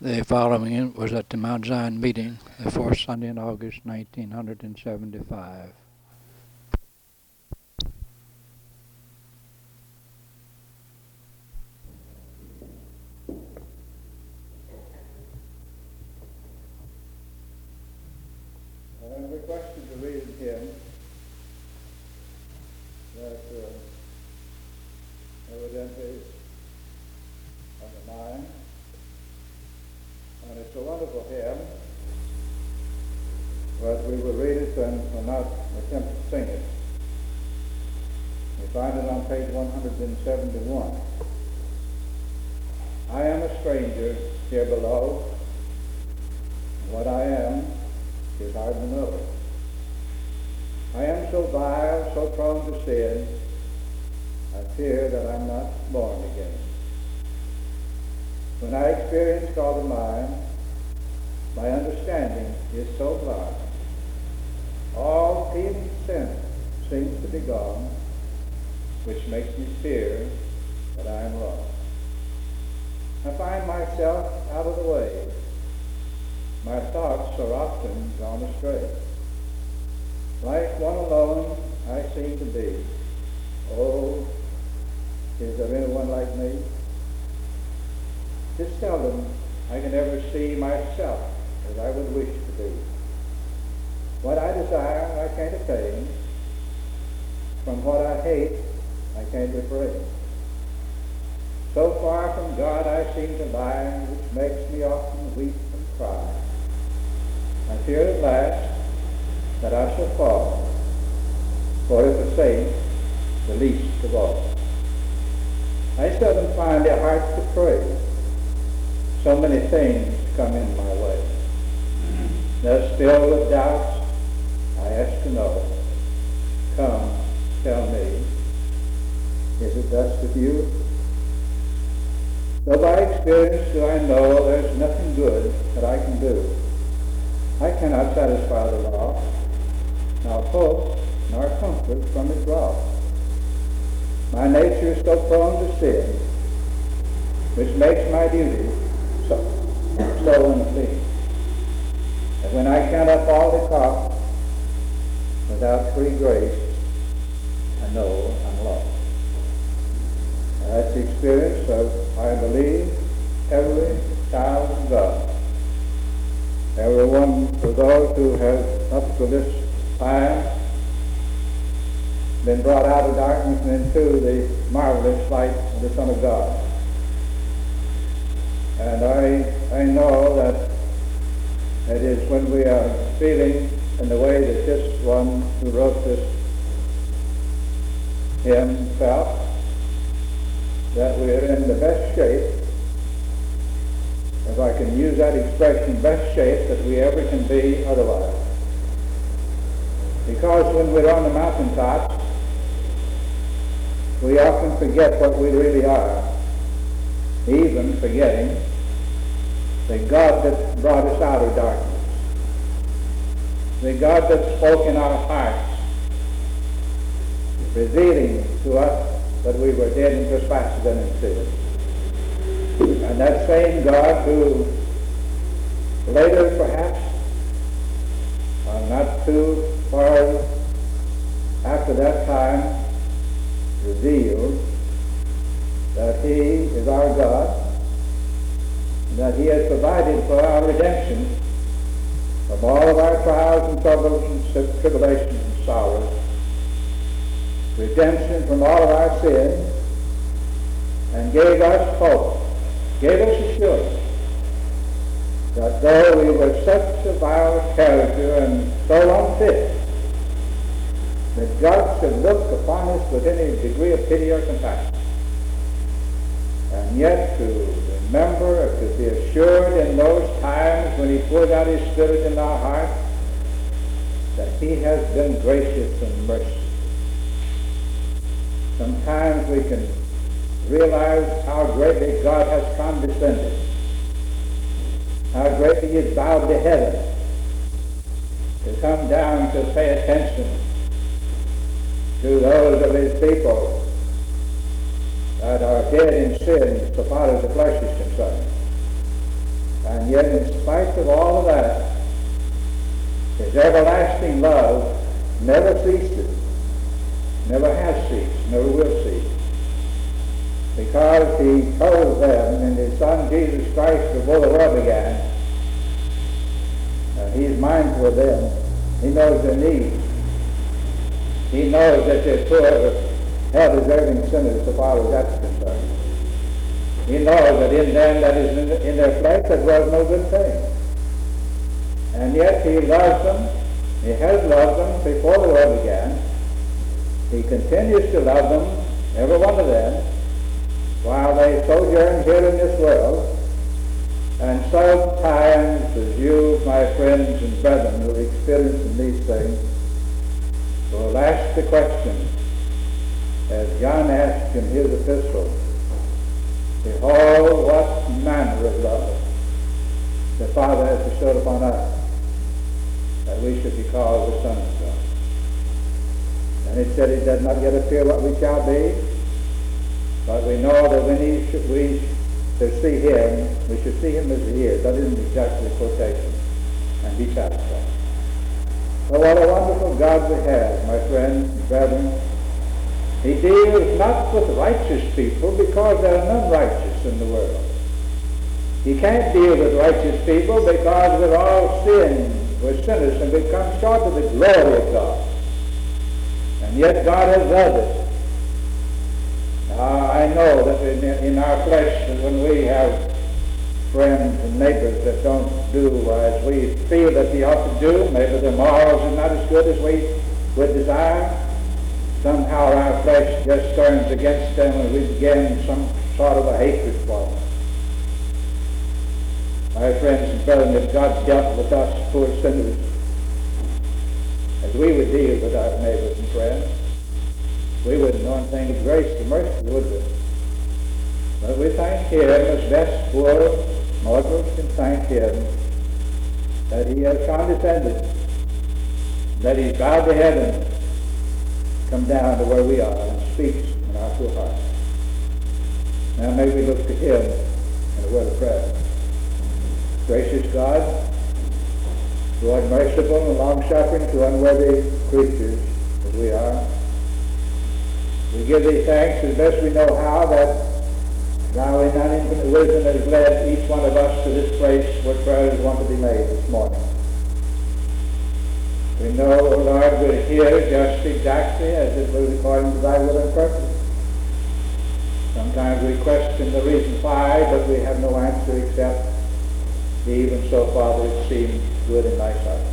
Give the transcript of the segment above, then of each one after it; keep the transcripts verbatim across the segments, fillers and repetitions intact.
The following was at the Mount Zion meeting, the fourth Sunday in August, nineteen seventy-five. I'm requested to read him that uh, evidently on the mind, and it's a wonderful hymn, but we will read it and will not attempt to sing it. We find it on page one hundred seventy-one. I am a stranger here below. What I am is hard to know. I am so vile, so prone to sin, I fear that I'm not born again. When I experience God of mine, my understanding is so blind. All feeling sin seems to be gone, which makes me fear that I am lost. I find myself out of the way. My thoughts are often gone astray. Like one alone I seem to be. Oh, is there anyone like me? It's seldom I can ever see myself as I would wish to be. What I desire I can't attain. From what I hate I can't refrain. So far from God I seem to lie, which makes me often weep and cry. I fear at last that I shall fall, for if a saint, the least of all. I seldom find it hard to pray. So many things come in my way. Thus filled with doubts, I ask to know, come, tell me, is it thus with you? Though by experience do I know there's nothing good that I can do. I cannot satisfy the law, nor hope, nor comfort from its wrath. My nature is so prone to sin, which makes my duty so, so unclean, that when I count up all the cost, without free grace, I know I'm lost. That's the experience of, I believe, every child of God. Everyone, for those who have up to this time been brought out of darkness and into the marvelous light of the Son of God. And I, I know that it is when we are feeling in the way that this one who wrote this hymn felt, that we are in the best shape, if I can use that expression, best shape that we ever can be otherwise. Because when we're on the mountaintops, we often forget what we really are, even forgetting the God that brought us out of darkness, the God that spoke in our hearts, revealing to us that we were dead in trespasses and in sin. And that same God who later perhaps, or not too far after that time, revealed that he is our God, and that he has provided for our redemption from all of our trials and troubles and tribulations and sorrows, redemption from all of our sins, and gave us hope, gave us assurance that though we were such a vile character and so unfit, that God should look upon us with any degree of pity or compassion, and yet to remember, to be assured in those times when he poured out his Spirit in our hearts, that he has been gracious and merciful. Sometimes we can realize how greatly God has condescended, how greatly he has bowed to heaven to come down to pay attention to those of his people that are dead in sin so far as the flesh is concerned. And yet, in spite of all of that, his everlasting love never ceases, never has ceased, never will cease. Because he told them in his Son Jesus Christ before the world began, uh, he's mindful of them. He knows their needs. He knows that they're poor, hell-deserving sinners so far as that's concerned. He knows that in them that is in, in their flesh that was no good thing. And yet he loves them. He has loved them before the world began. He continues to love them, every one of them, while they sojourn here in this world. And sometimes, as you, my friends and brethren, who are experiencing these things, will ask the question, as John asked in his epistle, behold, what manner of love the Father has bestowed upon us, that we should be called the sons of God. And it said it does not yet appear what we shall be, but we know that when he should, we should see him, we should see him as he is. That isn't exactly a quotation, and be satisfied. So what a wonderful God we have, my friends and brethren. He deals not with righteous people because there are none righteous in the world. He can't deal with righteous people because we're all sinned. We're sinners and we've come short of the glory of God. And yet God has loved us. Uh, I know that in, in our flesh, when we have friends and neighbors that don't do as we feel that they ought to do, maybe their morals are not as good as we would desire, somehow our flesh just turns against them and we begin some sort of a hatred for them. My friends and brethren, if God dealt with us poor sinners as we would deal with our neighbors and friends, we wouldn't know anything of grace or mercy, would we? But we thank him as best poor mortals can thank him that he has condescended, that he's bowed to heaven, come down to where we are and speaks in our poor hearts. Now may we look to him in a word of prayer. Gracious God, who art merciful and long-suffering to unworthy creatures as we are, we give thee thanks as best we know how that thou in thine infinite wisdom has led each one of us to this place where prayer is want to be made this morning. We know, O Lord, we're here just exactly as it was according to thy will and purpose. Sometimes we question the reason why, but we have no answer except even so, Father, it seems good in thy sight.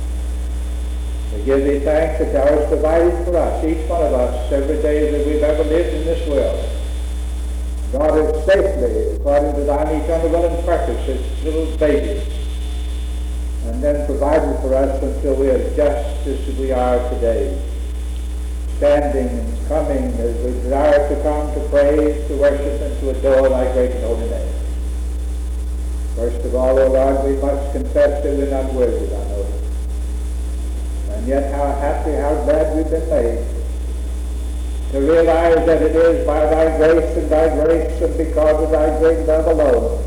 We give thee thanks that thou hast provided for us, each one of us, every day that we've ever lived in this world. God has safely, according to thine eternal will and purpose, as little babies, and then provided for us until we are just as we are today, standing and coming as we desire to come to praise, to worship, and to adore thy great and holy name. First of all, O Lord, we must confess that we're not worthy of thy notice. And yet how happy, how glad we've been made to realize that it is by thy grace and thy grace and because of thy great love alone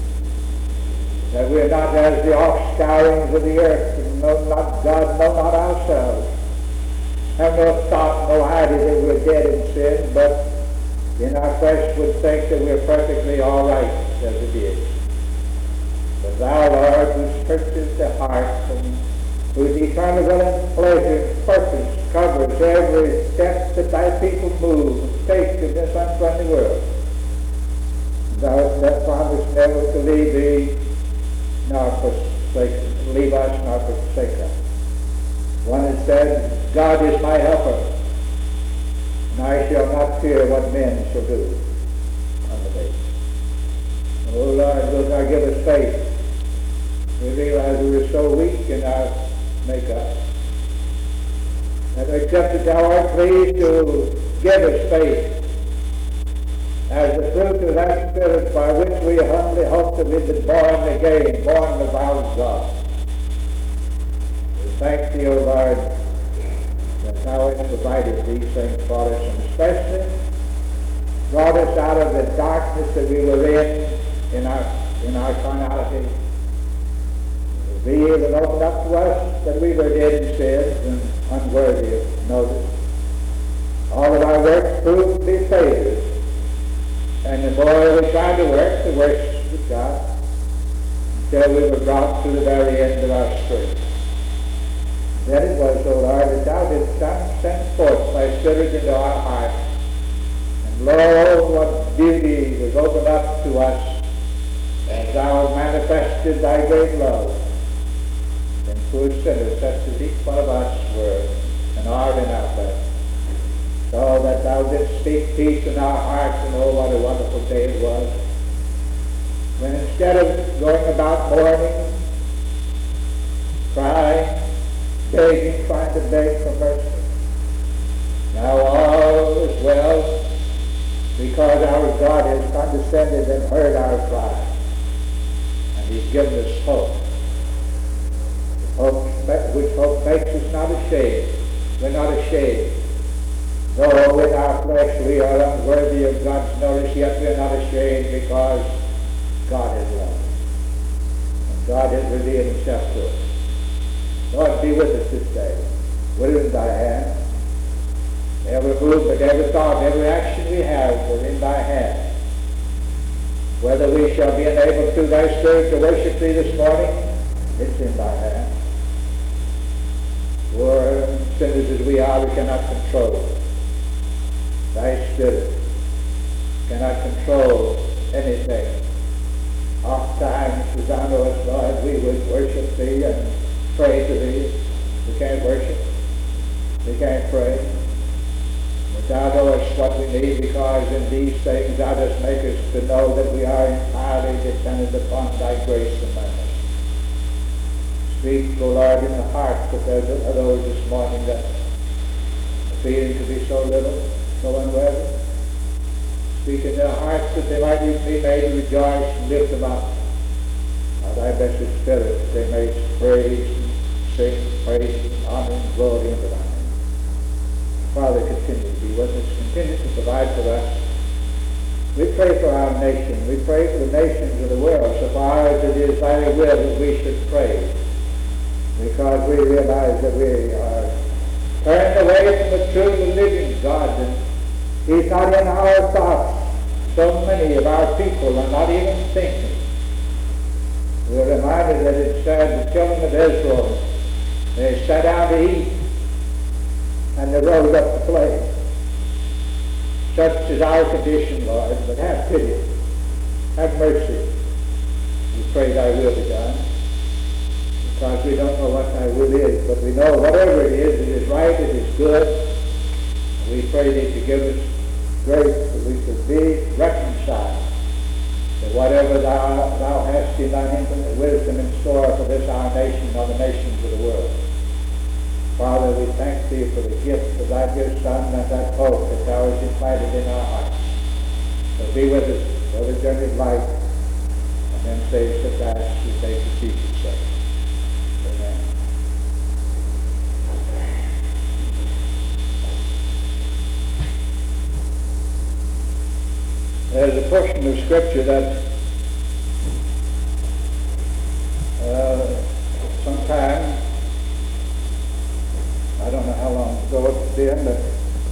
that we're not as the offscourings of the earth, and no, not God, no, not ourselves, have no thought, no idea that we're dead in sin, but in our flesh would think that we're perfectly all right as it is. But thou, Lord, who searches the heart and whose eternal will and pleasure and purpose covers every step that thy people move and take in this unfriendly world, thou hast that promise never to leave thee nor forsake, leave us nor forsake us. One has said, God is my helper, and I shall not fear what men shall do unto me. Oh Lord, wilt thou give us faith? We realize we are so weak in our makeup. And except that thou art pleased to give us faith as the fruit of that Spirit by which we humbly hope that we've been born again, born of our God. We thank thee, O Lord, that thou hast provided these things for us, and especially brought us out of the darkness that we were in, in our, in our carnality, be even opened up to us that we were dead in sin and unworthy of notice. All of our works proved to be failures. And the more we tried to work, the worse it got, until we were brought to the very end of our strength. Then it was, O Lord, that thou didst send forth thy Spirit into our hearts. And lo, what beauty was opened up to us as thou manifested thy great love. And poor sinners, such as each one of us were and are in our flesh. So that thou didst speak peace in our hearts, and oh, what a wonderful day it was. When instead of going about mourning, crying, begging, trying to beg for mercy, now all is well, because our God has condescended and heard our cry, and he's given us hope. Hope, which hope makes us not ashamed. We're not ashamed. Though in our flesh we are unworthy of God's notice, yet we are not ashamed, because God is love. And God has revealed himself to us. Lord, be with us this day. Put it in thy hand. Every movement, every thought, every action we have are in thy hand. Whether we shall be enabled through thy Spirit to worship thee this morning, it's in thy hand. For sinners as we are, we cannot control it. Thy Spirit cannot control anything. Oft times, as thou knowest, Lord, we would worship thee and pray to thee. We can't worship. We can't pray. But thou knowest what we need, because in these things thou dost make us to know that we are entirely dependent upon thy grace and mercy. Speak, O Lord, in the hearts of those this morning that are feeling to be so little, so unworthy. Speak in their hearts that they might be made to rejoice and lift them up. By thy blessed Spirit, that they may praise and sing, praise and honor and glory unto thy name. Father, continue to be with us, continue to provide for us. We pray for our nation. We pray for the nations of the world, so far as it is thy will that we should pray, because we realize that we are turned away from the true and living God, and he's not in our thoughts. So many of our people are not even thinking. We are reminded that it said the children of Israel, they sat down to eat, and they rose up to play. Such is our condition, Lord, but have pity, have mercy. We pray thy will be done, because we don't know what thy will is, but we know whatever it is, it is right, it is good. We pray thee to give us grace that we should be reconciled to whatever thou, thou hast in thine infinite wisdom in store for this our nation or the nations of the world. Father, we thank thee for the gift of thy dear Son and that hope that thou hast implanted in our hearts. So be with us for the journey of life, and then save us at last, we say for Jesus' sake. Amen. There's a portion of Scripture that uh, sometime, I don't know how long ago it's been, but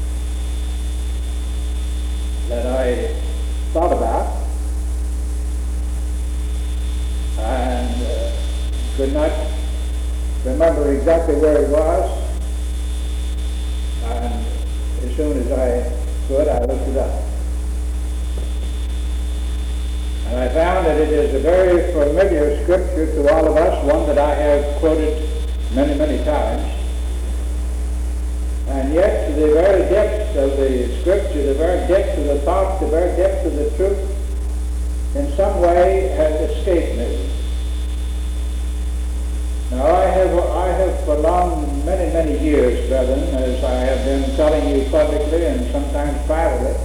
that I thought about and uh, could not remember exactly where it was, and as soon as I could, I looked it up. And I found that it is a very familiar scripture to all of us, one that I have quoted many, many times. And yet, to the very depths of the scripture, the very depths of the thought, the very depths of the truth, in some way has escaped me. Now, I have, I have for long, many, many years, brethren, as I have been telling you publicly and sometimes privately,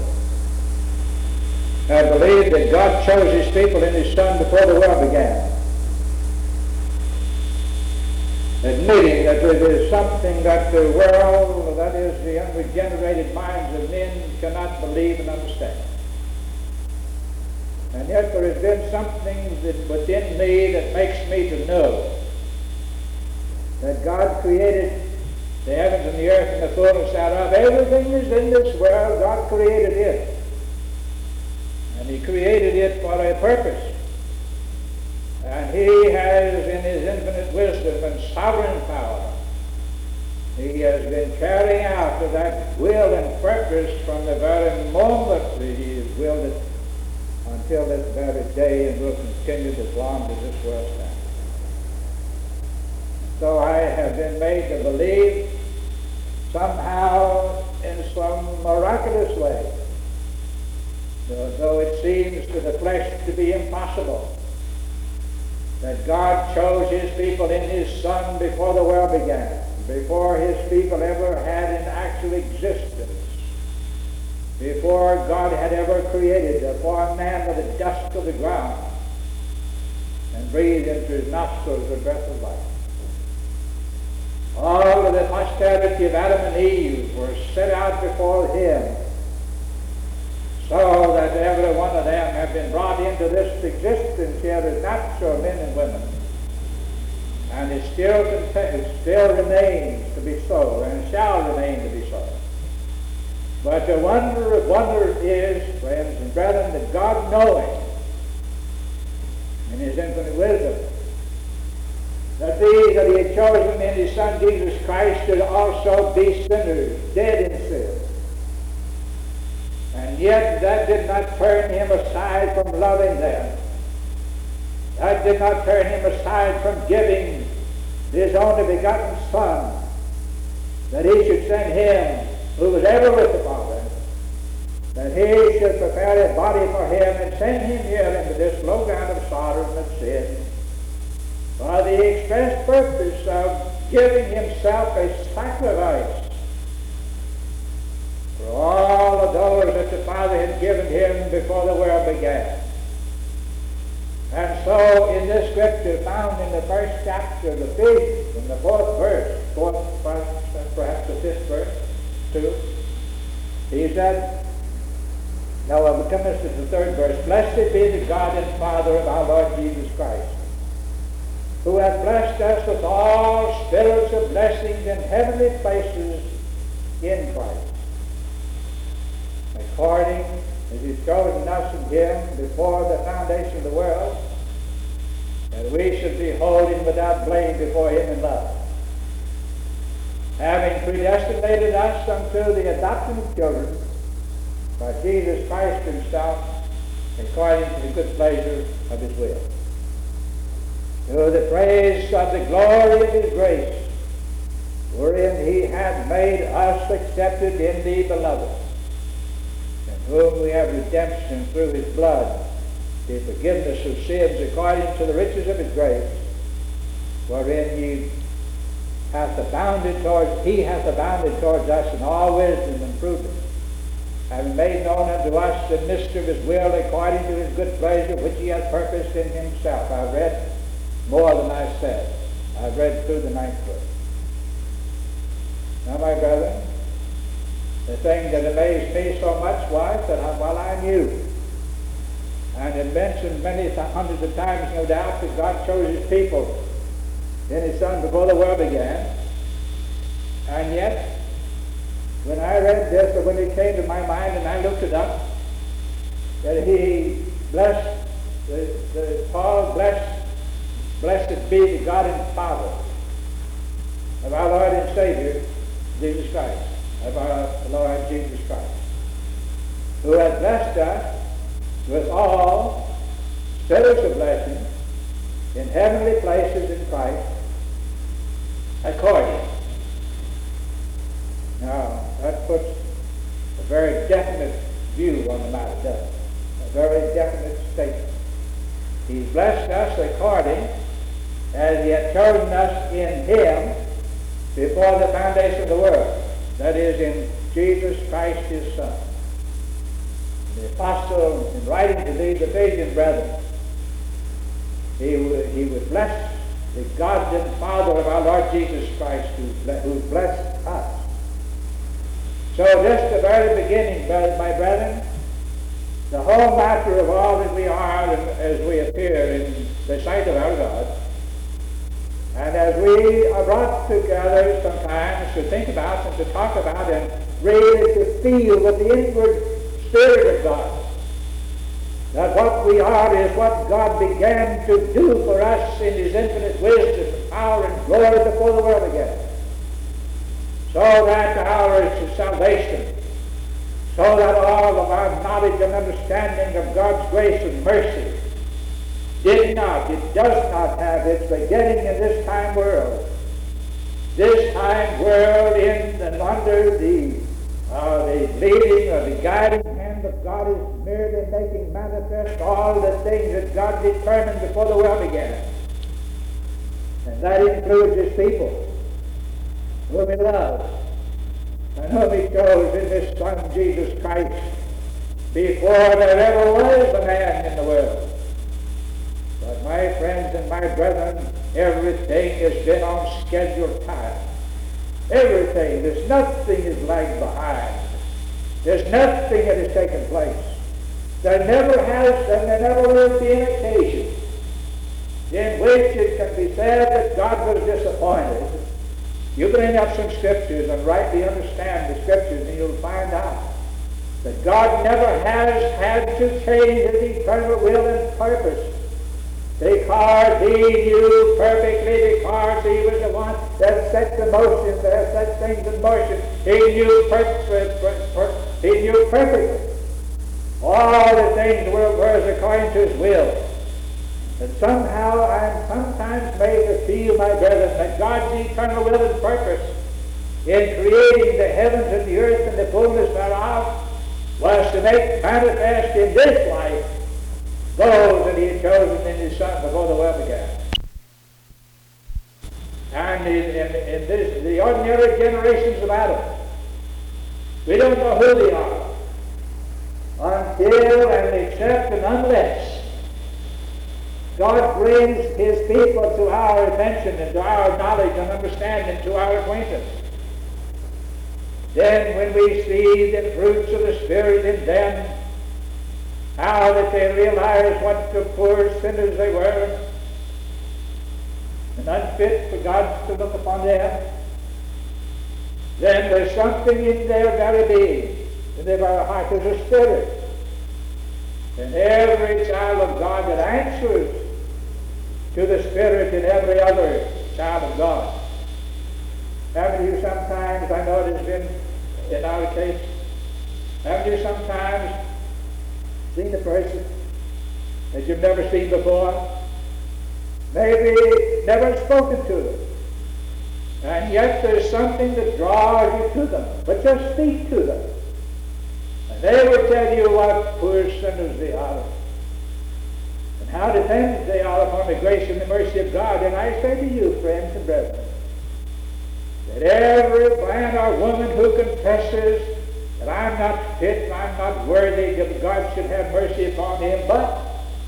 I believe that God chose his people in his Son before the world began. Admitting that there is something that the world, that is the unregenerated minds of men, cannot believe and understand. And yet there has been something that within me that makes me to know that God created the heavens and the earth and the fullness thereof. Everything is in this world. God created it. And he created it for a purpose. And he has, in his infinite wisdom and sovereign power, he has been carrying out that will and purpose from the very moment that he has willed it until this very day, and will continue as long as this world stands. So I have been made to believe somehow in some miraculous way, though it seems to the flesh to be impossible, that God chose his people in his Son before the world began, before his people ever had an actual existence, before God had ever created a form man with the dust of the ground and breathed into his nostrils the breath of life. All of the posterity of Adam and Eve were set out before him, so that every one of them have been brought into this existence here as natural men and women. And it still, it still remains to be so, and shall remain to be so. But the wonder of wonders is, friends and brethren, that God, knowing in his infinite wisdom that these that he had chosen in his Son Jesus Christ should also be sinners, dead in sin. And yet that did not turn him aside from loving them. That did not turn him aside from giving his only begotten Son, that he should send him who was ever with the Father, that he should prepare a body for him and send him here into this low ground of Sodom and sin, for the express purpose of giving himself a sacrifice for all of those that the Father had given him before the world began. And so in this scripture found in the first chapter, the fifth and the fourth verse, fourth, first, perhaps the fifth verse, two, he said, now we'll come to the third verse, blessed be the God and Father of our Lord Jesus Christ, who hath blessed us with all spiritual blessings in heavenly places in Christ, according as he's chosen us in him before the foundation of the world, that we should be holy without blame before him in love, having predestinated us unto the adoption of children by Jesus Christ himself, according to the good pleasure of his will, to the praise of the glory of his grace, wherein he hath made us accepted in the beloved, in whom we have redemption through his blood, the forgiveness of sins according to the riches of his grace, wherein he hath abounded towards, he hath abounded towards us in all wisdom and prudence, having made known unto us the mystery of his will according to his good pleasure, which he hath purposed in himself. I've read more than I said. I've read through the ninth verse. Now, my brethren, the thing that amazed me so much was that I, while I knew, and had mentioned many th- hundreds of times, no doubt, that God chose his people in his Son before the world began, and yet, when I read this, or when it came to my mind and I looked it up, that he blessed, the, the, Paul blessed, blessed be the God and Father of our Lord and Savior, Jesus Christ, of our Lord Jesus Christ, who has blessed us with all spiritual blessings in heavenly places in Christ, according. Now, that puts a very definite view on the matter, doesn't it? A very definite statement. He's blessed us according as he had chosen us in him before the foundation of the world, that is, in Jesus Christ his Son. The apostle, in writing to these Ephesian brethren, he would, he would bless the God and Father of our Lord Jesus Christ, who, who blessed us. So just the very beginning, my brethren, the whole matter of all that we are as we appear in the sight of our God, And as we are brought together sometimes to think about and to talk about and really to feel with the inward Spirit of God, that what we are is what God began to do for us in His infinite wisdom and power and glory before the world began. So that our salvation, so that all of our knowledge and understanding of God's grace and mercy did not, it does not have its beginning in this time world. This time world in and under the, uh, the leading or the guiding hand of God is merely making manifest all the things that God determined before the world began. And that includes His people, whom He loves, and whom He chose in His Son Jesus Christ before there ever was a man in the world. But my friends and my brethren, everything has been on scheduled time. Everything. There's nothing is lagged behind. There's nothing that has taken place. There never has and there never will be an occasion in which it can be said that God was disappointed. You bring up some scriptures and rightly understand the scriptures, and you'll find out that God never has had to change His eternal will and purpose, because He knew perfectly, because He was the one that set the motion, that set things in motion. He knew, per- per- per- per- he knew perfectly all the things the world was according to His will. And somehow I'm sometimes made to feel, my brethren, that God's eternal will and purpose in creating the heavens and the earth and the fullness thereof was to make manifest in this life those that He had chosen in His Son before the world began. And in, in, in this, the ordinary generations of Adam, we don't know who they are until and except and unless God brings His people to our attention and to our knowledge and understanding, to our acquaintance. Then when we see the fruits of the Spirit in them, how that they realize what the poor sinners they were, and unfit for God to look upon them, then there's something in their very being, in their very heart. There's a spirit. And every child of God that answers to the Spirit in every other child of God. Haven't you sometimes, I know it has been in our case, haven't you sometimes seen a person that you've never seen before? Maybe never spoken to them. And yet there's something that draws you to them. But just speak to them. And they will tell you what poor sinners they are, and how dependent they are upon the grace and the mercy of God. And I say to you, friends and brethren, that every man or woman who confesses that I'm not fit and I'm not worthy that God should have mercy upon him, but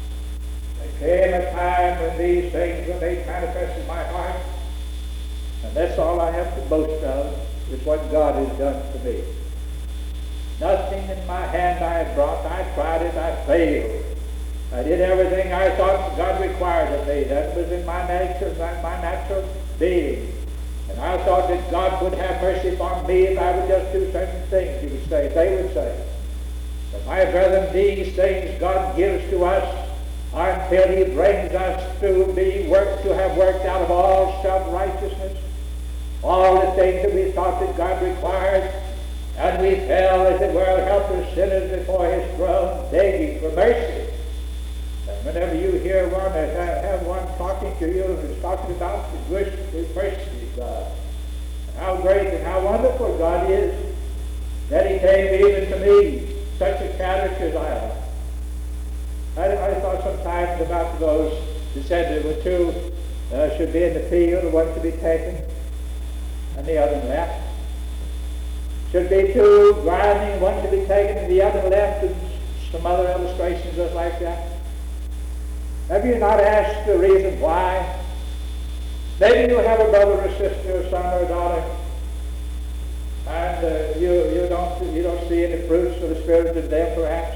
there came a time when these things were made manifest in my heart, and that's all I have to boast of, is what God has done for me. Nothing in my hand I had brought. I tried it. I failed. I did everything I thought God required of me. That was in my nature, my natural being. And I thought that God would have mercy upon me if I would just do certain things, you would say, they would say. But my brethren, these things God gives to us until He brings us to be worked, to have worked out of all self-righteousness, all the things that we thought that God required, and we fell, as it were, helpless sinners before His throne, begging for mercy. And whenever you hear one, have, have one talking to you and is talking about the grace and mercy of God, and how great and how wonderful God is, that He came even to me, such a character as I am. I, I thought sometimes about those who said there were two uh, should be in the field, one to be taken, and the other left. Should be two grinding, one to be taken and the other left, and some other illustrations just like that. Have you not asked the reason why? Maybe you have a brother or sister, or son or daughter, and uh, you, you, don't, you don't see any fruits of the Spirit in them perhaps,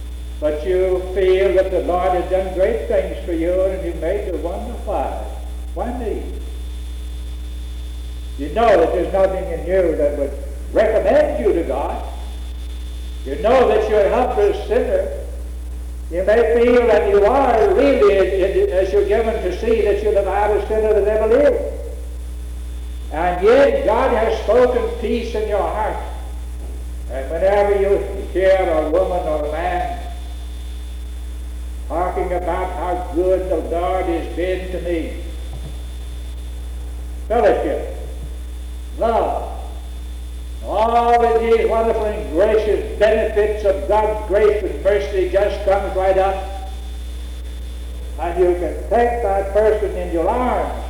but you feel that the Lord has done great things for you, and you may wonder why. Why me? You know that there's nothing in you that would recommend you to God. You know that you're a helpless sinner. You may feel that you are really, as you're given to see, that you're the vilest sinner that ever lived. And yet God has spoken peace in your heart. And whenever you hear a woman or a man talking about how good the Lord has been to me, fellowship, love, all of these wonderful and gracious benefits of God's grace and mercy just comes right up, and you can take that person in your arms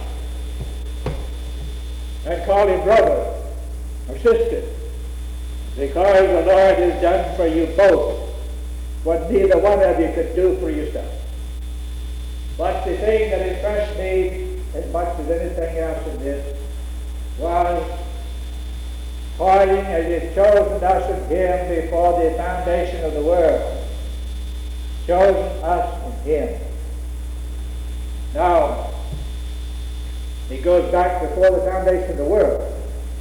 and call him brother or sister, because the Lord has done for you both what neither one of you could do for yourself. But the thing that impressed me as much as anything else in this was, according as He had chosen us in Him before the foundation of the world, chosen us in Him. Now, He goes back before the foundation of the world.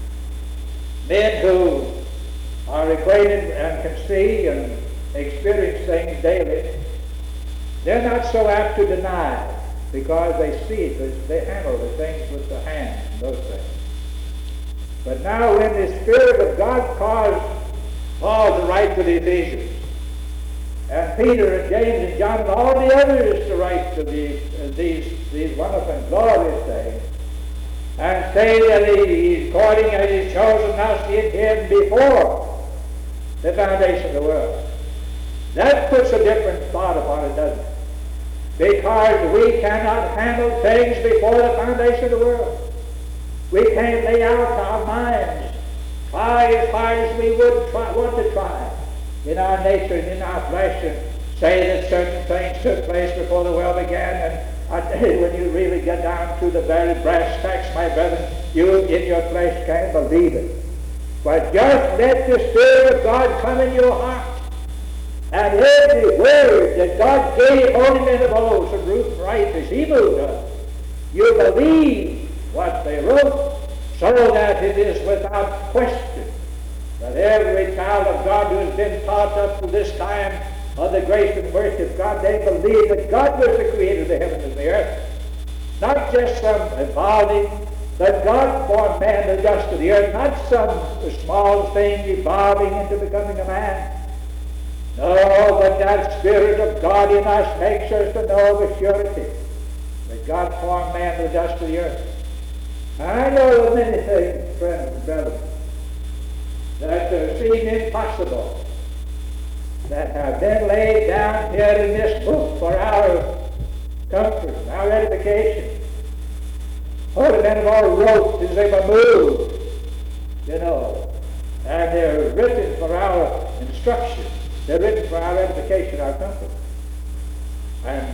Men who are acquainted and can see and experience things daily, they're not so apt to deny, because they see it, they handle the things with the hands and those things. But now when the Spirit of God caused Paul to write to the Ephesians, and Peter and James and John and all the others to write to these, uh, these, these wonderful and glorious things, and say that he, according as He's chosen us in Him before the foundation of the world, that puts a different thought upon it, doesn't it? Because we cannot handle things before the foundation of the world. We can't lay out our minds, try as hard as we would try, want to try, in our nature and in our flesh, and say that certain things took place before the world began. And I tell you, when you really get down to the very brass tacks, my brethren, you in your flesh can't believe it. But just let the Spirit of God come in your heart, and every word that God gave holy men of old to root right as He moved us, you believe what they wrote, so that it is without question that every child of God who has been taught up to this time of the grace and mercy of God, they believe that God was the creator of the heavens and the earth, not just some evolving, that God formed man the dust of the earth, not some small thing evolving into becoming a man. No, but that Spirit of God in us makes us to know with surety that God formed man the dust of the earth. I know of many things, friends and brothers, that uh, seem impossible, that have been laid down here in this book for our comfort, our edification. Holy men have all wrote as they were moved, you know, and they're written for our instruction. They're written for our edification, our comfort. And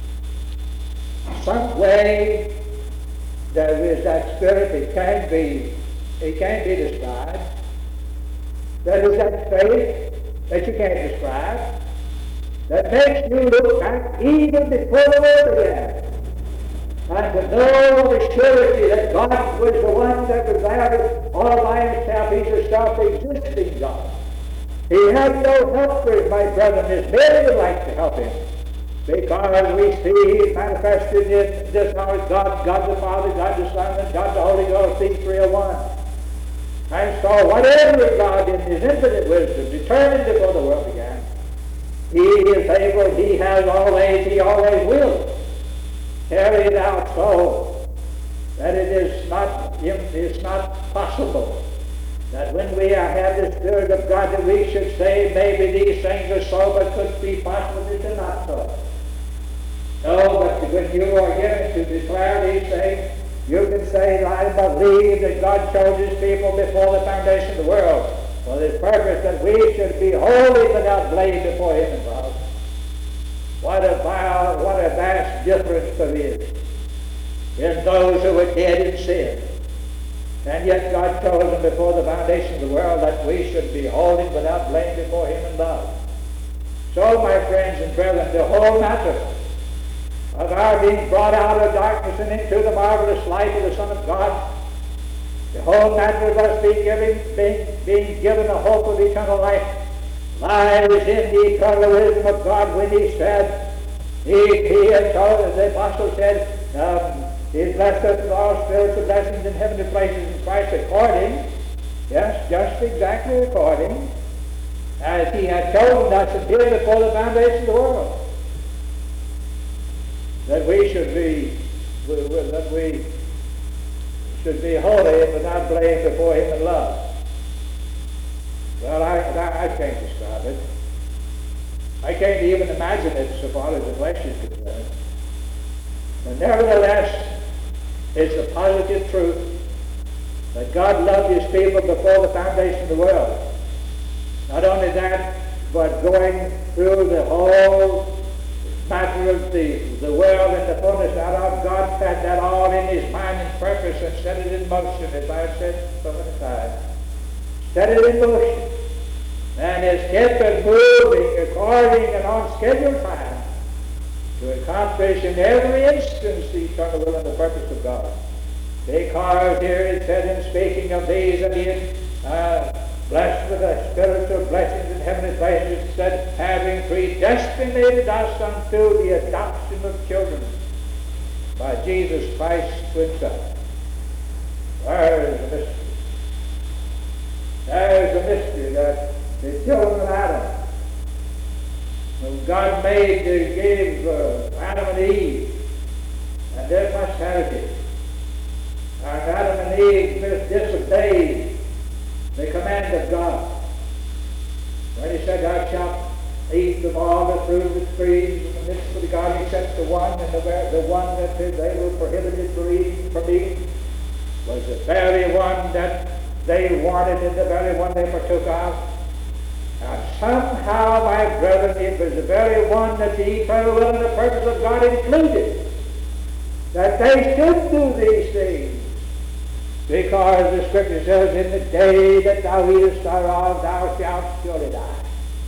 some way there is that Spirit, it can't be, it can't be described. There is that faith that you can't describe, that makes you look back even before the world began, and to know the surety that God was the one that was there all by Himself. He's a self-existing God. He had no helpers, my brethren. His men would like to help Him, because we see He's manifested in this our God, God the Father, God the Son, and God the Holy Ghost, these three are one. And so whatever God in His infinite wisdom determined before the world began, He is able, He has always, He always will carry it out so that it is not, it's not possible that when we have the Spirit of God that we should say maybe these things are so, but could be possible that they're not so. No, but when you are given to declare these things, you can say, I believe that God chose His people before the foundation of the world for this purpose, that we should be holy without blame before Him and God. What a vile, what a vast difference there is in those who were dead in sin. And yet God chose them before the foundation of the world that we should be holy without blame before Him in love. So, my friends and brethren, the whole matter of our being brought out of darkness and into the marvelous light of the Son of God. The whole matter of us being given, being, being given a hope of eternal life lies in the eternal wisdom of God when he said, he, he had told, as the apostle said, um, he blessed us with all spiritual blessings in heavenly places in Christ according, yes, just exactly according, as he had chosen us to be before the foundation of the world. That we should be, that we should be holy and without blame before him in love. Well, I, I, I can't describe it. I can't even imagine it so far as the flesh is concerned. But nevertheless, it's a positive truth that God loved his people before the foundation of the world. Not only that, but going through the whole matter of the, the world and the fullness thereof, God had that all in his mind and purpose and set it in motion, as I have said so many times. Set it in motion. And has kept it moving according and on scheduled time to accomplish in every instance the eternal will and the purpose of God. Because here it said in speaking of these that he is uh, blessed with the spiritual blessings in heavenly places, said, having predestinated us unto the adoption of children by Jesus Christ to himself. There's a mystery. There's a mystery that the children of Adam, when God made, uh, gave uh, Adam and Eve and their posterity, and Adam and Eve disobeyed the command of God. When he said, thou shalt eat of all the fruit of the trees in the midst of the garden, except the one, and the, the one that they were prohibited from eating, from eating was the very one that they wanted and the very one they partook of. And somehow, my brethren, it was the very one that the eternal will and the purpose of God included, that they should do these things. Because the Scripture says, in the day that thou eatest thereof, thou shalt surely die.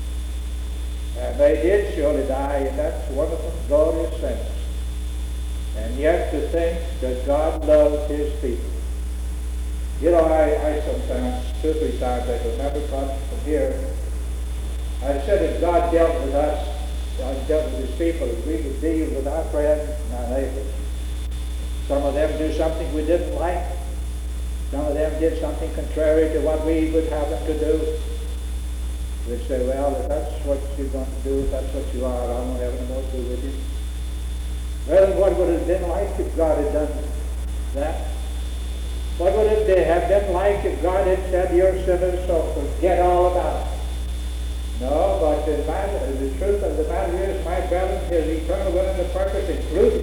And they did surely die, and that's wonderful, glorious things. And yet to think that God loves his people. You know, I, I sometimes, two or three times, I can remember from here, I said if God dealt with us, God dealt with his people, if we could deal with our friends and our neighbors. Some of them do something we didn't like. Some of them did something contrary to what we would have them to do. We'd say, well, if that's what you're going to do, if that's what you are, I won't have any more to do with you. Well, what would it have been like if God had done that? What would it have been like if God had said, you're sinners, so forget all about it? No, but the, matter, the truth of the matter is, my brethren, his eternal will and the purpose included.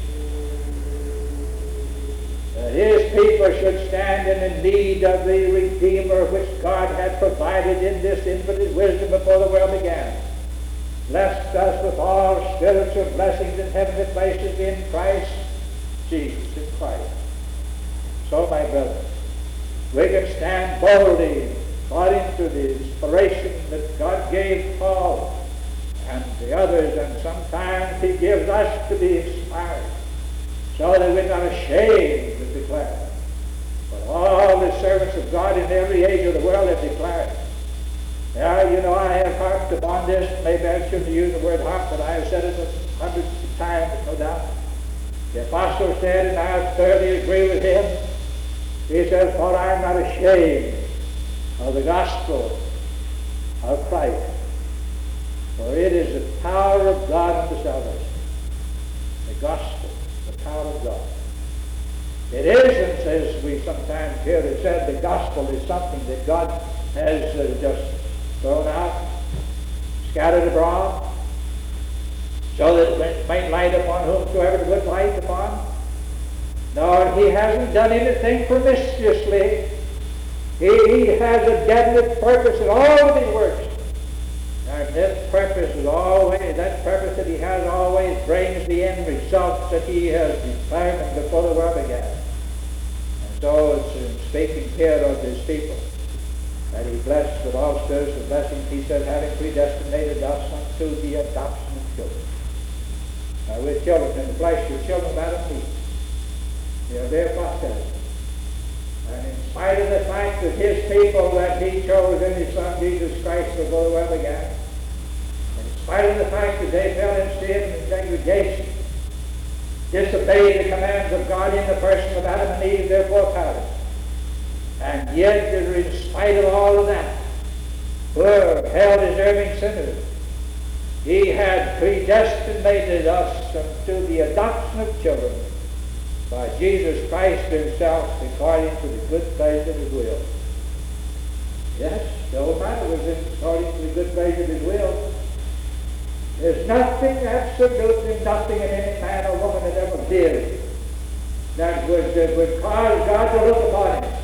That his people should stand in the need of the Redeemer which God had provided in this infinite wisdom before the world began. Blessed us with all spiritual blessings in heavenly places in Christ Jesus, in Christ. So, my brethren, we can stand boldly according to the inspiration that God gave Paul and the others, and sometimes he gives us to be inspired, so that we're not ashamed to declare. But all the servants of God in every age of the world have declared. Now, you know, I have harped upon this. Maybe I shouldn't use the word harp, but I have said it hundreds of times, no doubt. The apostle said, and I thoroughly agree with him, he says, for I am not ashamed of the gospel of Christ, for it is the power of God unto salvation. The gospel, the power of God. It isn't, as we sometimes hear it said, the gospel is something that God has uh, just thrown out, scattered abroad, so that it might light upon whomsoever it would light upon. No, he hasn't done anything promiscuously. He, he has a definite purpose in all of his works. And this purpose is always, that purpose that he has always brings the end result that he has determined before the world began. And so it's in speaking here of his people that he blessed with all spiritual blessings. He said, having predestinated us unto the adoption of children. Uh, we're children in the flesh, we're children of Adam and Eve. We are their posterity. And in spite of the fact that his people that he chose in his Son Jesus Christ to go well again, in spite of the fact that they fell in sin and degradation, disobeyed the commands of God in the person of Adam and Eve, therefore perished. And yet, in spite of all of that, were hell-deserving sinners. He had predestinated us unto the adoption of children by Jesus Christ himself, according to the good pleasure of his will. Yes, the whole matter was according to the good pleasure of his will. There's nothing, absolutely nothing in any man or woman that ever did that would, that would cause God to look upon him.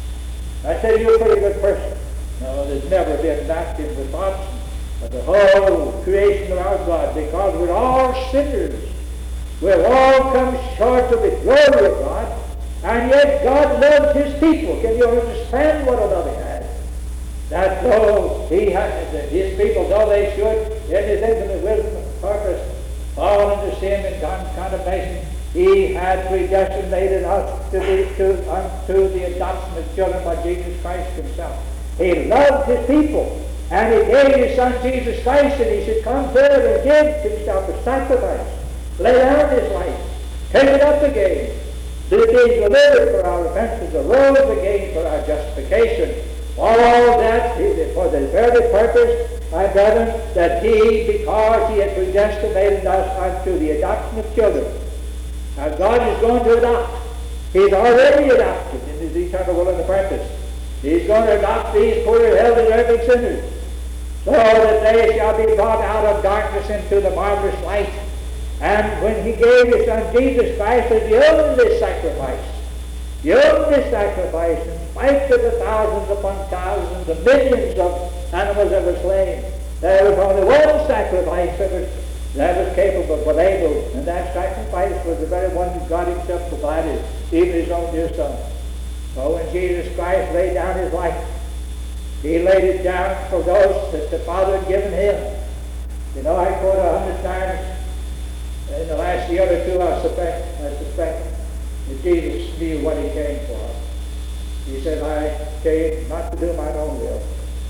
I say you're a pretty good person. No, there's never been that in the thoughts of the whole creation of our God, because we're all sinners. We've all come short of the glory of God, and yet God loved his people. Can you understand what a love he had? That though he had, that his people, though they should, in his infinite wisdom and purpose, fall into sin and condemnation, he had predestinated us to be to, unto the adoption of children by Jesus Christ himself. He loved his people, and he gave his Son Jesus Christ that he should come there and give himself a sacrifice, lay down his life, take it up again, to be delivered for our repentance, arose again for our justification. All that for the very purpose, my brethren, that he, because he had predestinated us unto the adoption of children. Now God is going to adopt. He's already adopted in his eternal will and the purpose. He's going to adopt these poor hell-deserving sinners, so that they shall be brought out of darkness into the marvelous light. And when he gave his Son Jesus Christ as the only sacrifice, the only sacrifice, in spite of the thousands upon thousands, the millions of animals that were slain, there was only one sacrifice that was, that was capable, but able, and that sacrifice was the very one that God himself provided, even his own dear Son. So when Jesus Christ laid down his life, he laid it down for those that the Father had given him. You know, I quote a hundred times in the last year or two, I suspect, I suspect that Jesus knew what he came for. He said, I came not to do mine own will,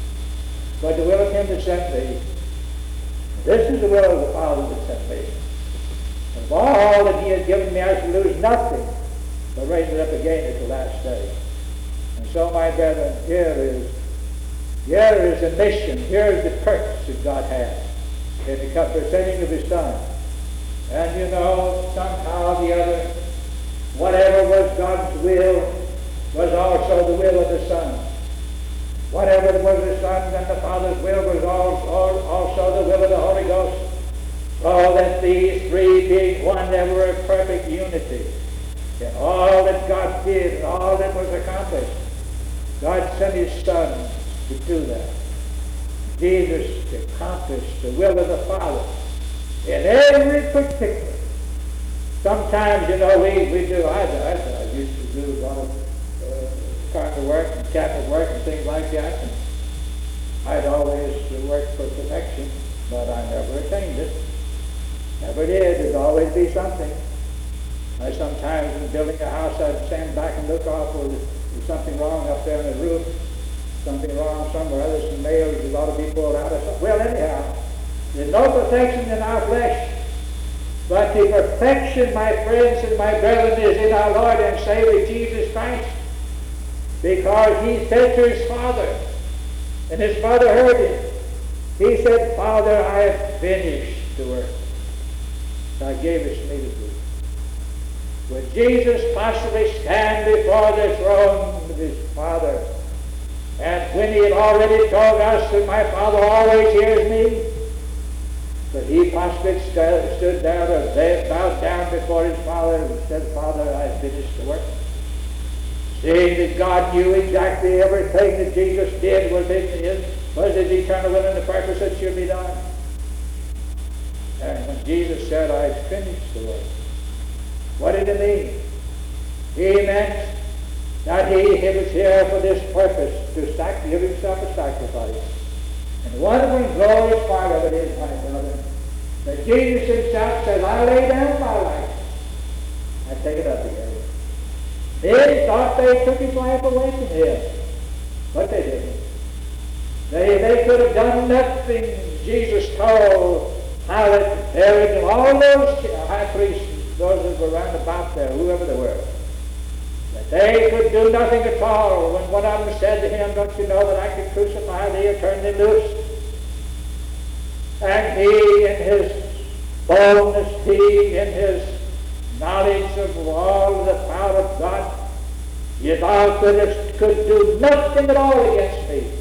but the will of him that sent me. This is the will of the Father that sent me. Of all that he has given me, I shall lose nothing, but raise it up again at the last day. And so, my brethren, here is, here is the mission, here is the purpose that God has in the sending of his Son. And you know, somehow or the other, whatever was God's will was also the will of the Son. Whatever was the Son's and the Father's will was also the will of the Holy Ghost. So that these three being one, they were in perfect unity in all that God did and all that was accomplished. God sent his Son to do that. Jesus accomplished the will of the Father in every particular. Sometimes, you know, we, we do, I, I, I used to do a lot of uh, carpenter work and cabinet work and things like that. And I'd always work for perfection, but I never attained it. Never did. There'd always be something. I sometimes, in building a house, I'd stand back and look off where there's something wrong up there in the roof, something wrong somewhere, there's some nails that ought to be pulled out. Or something. Well, anyhow, there's no perfection in our flesh, but the perfection, my friends and my brethren, is in our Lord and Savior Jesus Christ, because he said to his Father, and his Father heard him. He said, Father, I have finished the work thou gavest me to do. Would Jesus possibly stand before the throne of his Father, and when he had already told us that my Father always hears me, but he possibly stood, stood down or bowed down before his Father and said, Father, I have finished the work. Seeing that God knew exactly everything that Jesus did was his, was his eternal will and the purpose that should be done. And when Jesus said, I have finished the work, what did it mean? He meant that he, he was here for this purpose, to sac- give himself a sacrifice. And one of the glorious part of it is, my brother, That Jesus himself says, I lay down my life, I take it up again. They thought they took his life away from him, but they didn't. They, they could have done nothing. Jesus told Pilate, Herod, and all those high priests, those that were round about there, whoever they were, that they could do nothing at all. When one of them said to him, don't you know that I can crucify thee or turn thee loose? And he, in his boldness, he, in his knowledge of all the power of God, if thou couldst, could do nothing at all against me,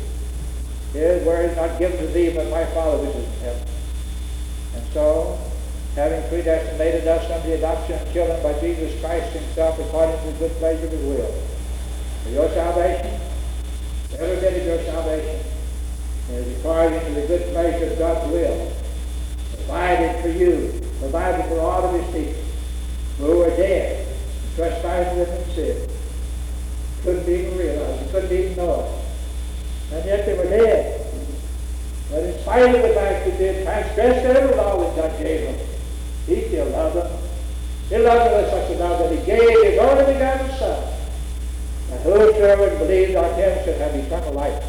his word is not given to thee, but my Father which is in heaven. And so, having predestinated us unto the adoption of children by Jesus Christ himself, according to the good pleasure of his will, for your salvation, every bit of your salvation, is according to the good pleasure of God's will, provided for you, provided for all of his people, who were dead, trespasses and sin, couldn't even realize it, couldn't even know it. And yet they were dead. But in spite of the fact that they had transgressed every law which God gave them, he still loved them. He loved them with such a love that he gave his only begotten Son, and whosoever believes on him shall have eternal life.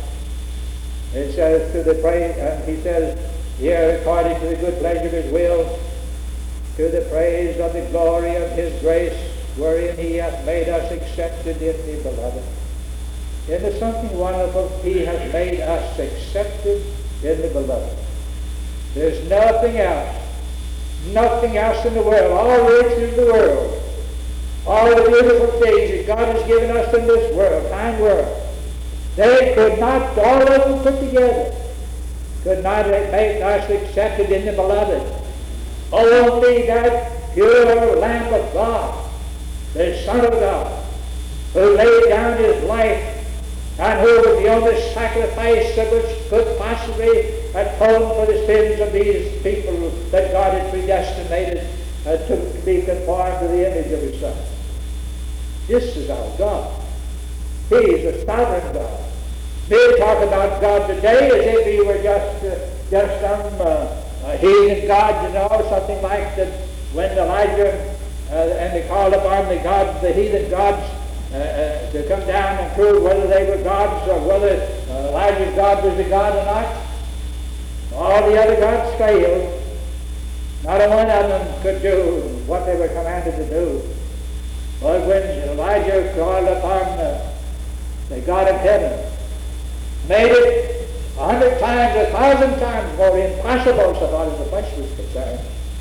It says to the praise, and he says here, according to the good pleasure of his will, to the praise of the glory of his grace, wherein he hath made us accepted in the beloved. It is something wonderful. He has made us accepted in the beloved. There's nothing else, nothing else in the world, all the riches of the world, all the beautiful things that God has given us in this world, fine world, they could not, all of them put together, could not make us accepted in the beloved. Only that pure Lamb of God, the Son of God, who laid down his life and who was the only sacrifice that which could possibly atone for the sins of these people that God had predestinated uh, to, to be conformed to the image of his Son. This is our God. He is a sovereign God. We talk about God today as if he were just uh, just some uh, uh, heathen God, you know, something like that. When Elijah uh, and they called upon the gods, the heathen gods, uh, uh, to come down and prove whether they were gods or whether uh, Elijah's God was a god or not. All the other gods failed. Not a one of them could do what they were commanded to do. But when Elijah called upon uh, the God of heaven, made it a hundred times, a thousand times more impossible so far as the flesh was concerned,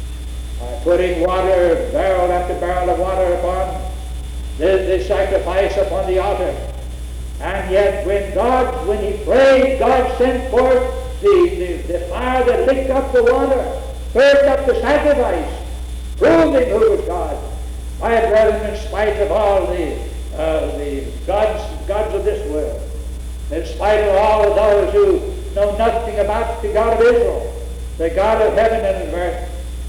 by putting water, barrel after barrel of water upon the, the sacrifice upon the altar. And yet when God, when he prayed, God sent forth the, the, the fire that licked up the water, burnt up the sacrifice, proving who was God. My brethren, in spite of all the, uh, the gods, gods of this world, in spite of all of those who know nothing about the God of Israel, the God of heaven and earth,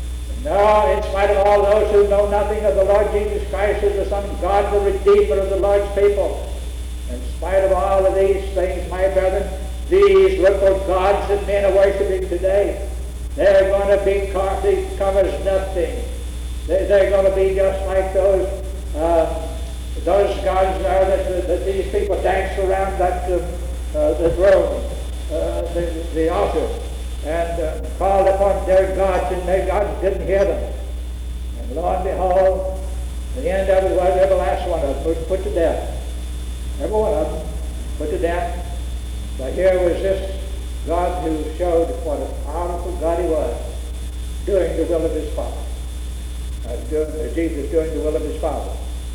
no, in spite of all those who know nothing of the Lord Jesus Christ as the Son of God, the Redeemer of the Lord's people, in spite of all of these things, my brethren, these little gods that men are worshiping today, they're going to become as nothing. They, they're going to be just like those uh, those gods there that, that these people dance around that uh, uh, the throne, uh, the, the altar, and uh, called upon their gods, and their gods didn't hear them. And lo and behold, the end of it was every last one of them was put to death. Every one of them put to death. But here was this God who showed what a powerful God he was, doing the will of his Father. Uh, doing, uh, Jesus doing the will of his Father.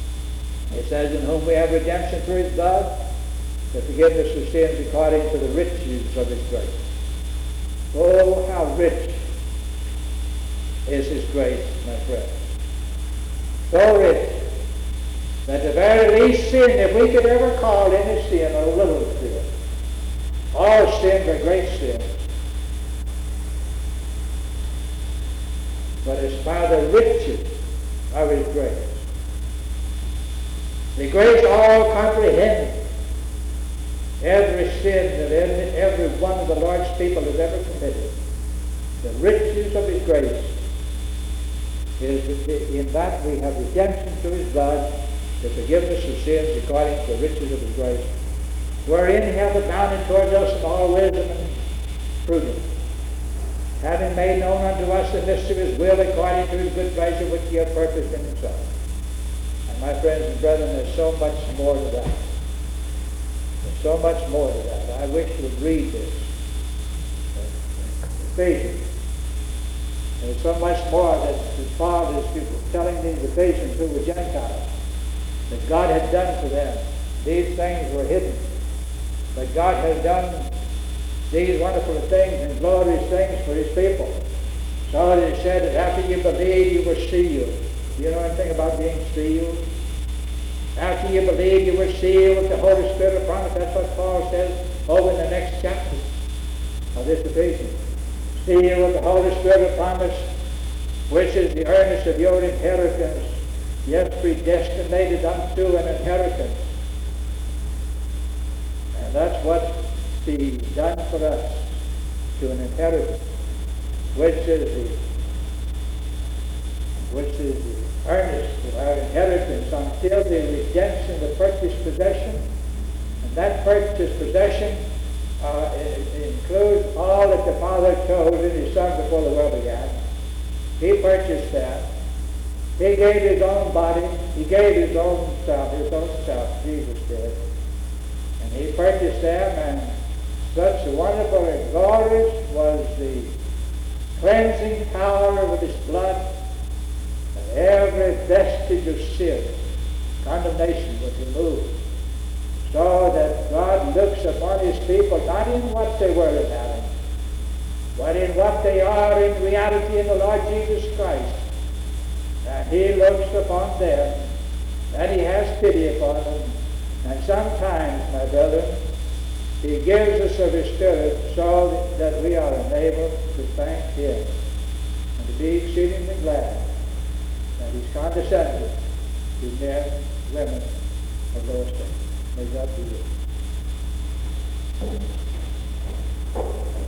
He says, in whom we have redemption through his blood, the forgiveness of sins according to the riches of his grace. Oh, how rich is his grace, my friend. So rich that the very least sin, if we could ever call any sin a little sin, all sins are great sins. But it's by the riches of his grace. The grace all comprehending every sin that every, every one of the Lord's people has ever committed. the riches of his grace is in that we have redemption through his blood, the forgiveness of sins according to the riches of his grace, wherein he hath abounded towards us in all wisdom and prudence, having made known unto us the mystery of his will according to his good pleasure which he hath purposed in himself. And my friends and brethren, there's so much more to that. There's so much more to that. I wish you would read this. Ephesians. There's so much more that Paul is telling these Ephesians who were Gentiles that God had done for them. These things were hidden. But God has done these wonderful things and glorious things for his people. So it is said that after you believed, you were sealed. You know anything about being sealed? After you believed, you were sealed with the Holy Spirit of promise. That's what Paul says over in the next chapter of this Ephesians. Sealed with the Holy Spirit of promise, which is the earnest of your inheritance, yes, predestinated unto an inheritance. And that's what He's done for us, to an inheritance, which is the which is the earnest of our inheritance until the redemption of the purchased possession. And that purchased possession uh, it, it includes all that the Father chose in his Son before the world began. He purchased that. He gave his own body. He gave his own self, his own self, Jesus did. And he purchased them, and such wonderful and glorious was the cleansing power of his blood that every vestige of sin, condemnation was removed. So that God looks upon his people not in what they were in Adam, but in what they are in reality in the Lord Jesus Christ. And he looks upon them, and he has pity upon them. And sometimes, my brethren, he gives us of his Spirit so that we are enabled to thank him and to be exceedingly glad that he's condescended to men, women of low estate. May God be with you.